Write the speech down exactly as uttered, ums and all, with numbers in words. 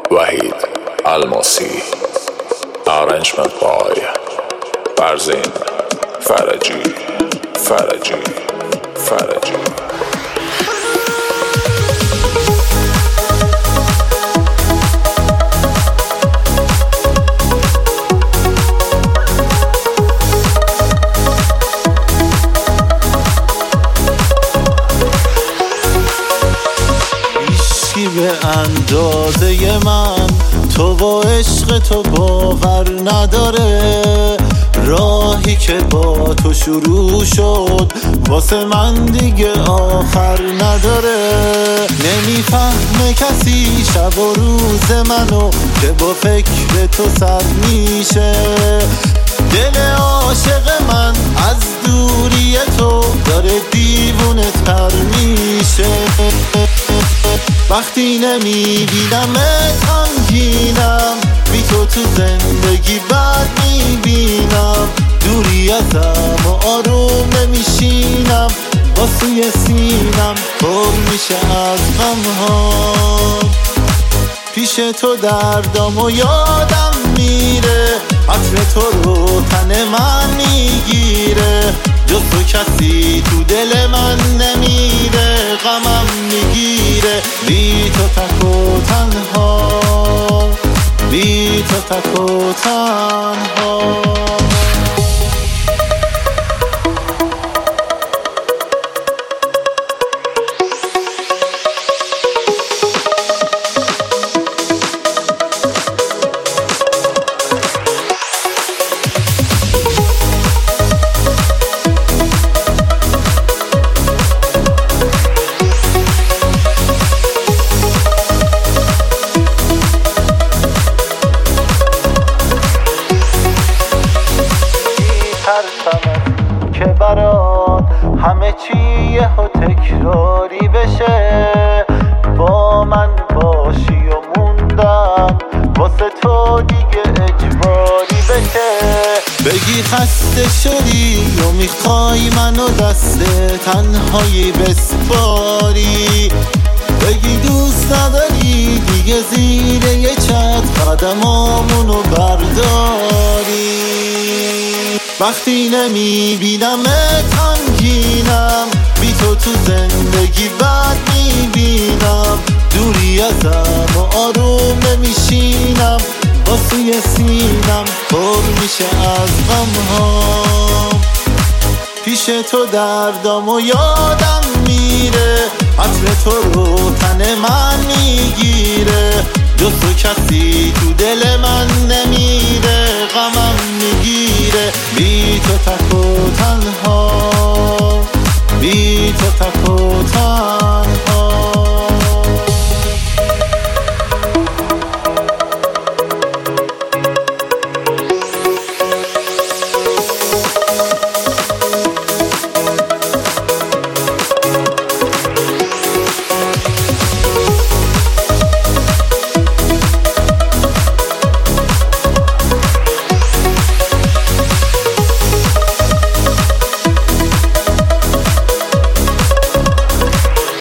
وحید الماسی. Arrangement by فرزین فرجی فرجی فرجی. به اندازه من تو با عشق تو باور نداره، راهی که با تو شروع شد واسه من دیگه آخر نداره. نمیفهمه کسی شب و روز منو که با فکر تو سر میشه. دل عاشق من از دوری تو داره دیوونه تر میشه. وقتی نمیبینمت غمگینم، بی تو تو زندگی بد میبینم. دوری ازم و آروم نمیشینم، با سوی سینم پر میشه از غمها. پیش تو دردام و یادم میره، عطر تو رو تن من میگیره. جز تو کسی تو دل من نمیره، غمم میگیره. بی تو تک و تنها، بی تو تک و تنها. ترسمه که برات همه چی یهو تکراری بشه. با من باشی و موندم واسه تو دیگه اجباری بشه. بگی خسته شدی و میخوای منو دست تنهایی بسپاری. بگی دوست نداری دیگه زیر یه چت قدمامونو برداری. وقتی نمیبینمت غمگینم، بی تو تو زندگی بد میبینم. دوری ازم و آروم نمیشینم، با سوی سینم پر میشه از غمها. پیش تو دردام و یادم میره، عطر تو رو تن من میگیره. جز تو کسی تو دل من نمیره، غمم میگیره. بی تو تک و